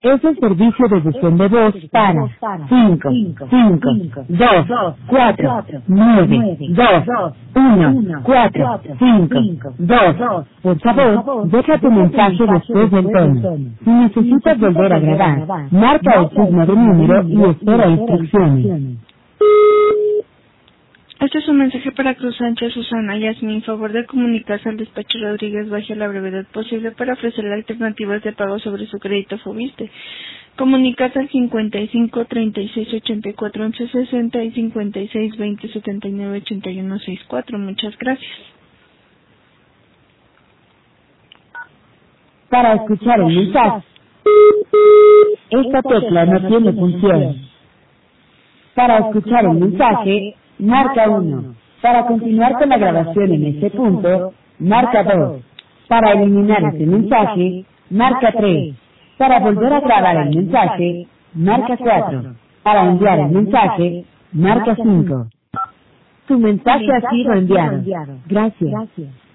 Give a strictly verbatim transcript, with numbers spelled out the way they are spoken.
Es el servicio de buzón de voz para cinco, cinco, dos, cuatro, nueve, dos, uno, cuatro, cinco, dos. Por favor, deja tu mensaje después del tono. Si necesitas volver a grabar, marca el signo de número y espera instrucciones. Este es un mensaje para Cruz Sánchez, Susana Yasmin. Favor de comunicarse al despacho Rodríguez bajo la brevedad posible para ofrecerle alternativas de pago sobre su crédito Fobiste. Comunicarse al cincuenta y cinco, treinta y seis, ochenta y cuatro, once, sesenta y cincuenta y seis, veinte, setenta y nueve, ochenta y uno, sesenta y cuatro. Muchas gracias. Para escuchar el mensaje, esta tecla no tiene función. Para escuchar el mensaje, marca uno. Para continuar con la grabación en este punto, marca dos. Para eliminar este mensaje, marca tres. Para volver a grabar el mensaje, marca cuatro. Para enviar el mensaje, marca cinco. Tu mensaje ha sido enviado. Gracias.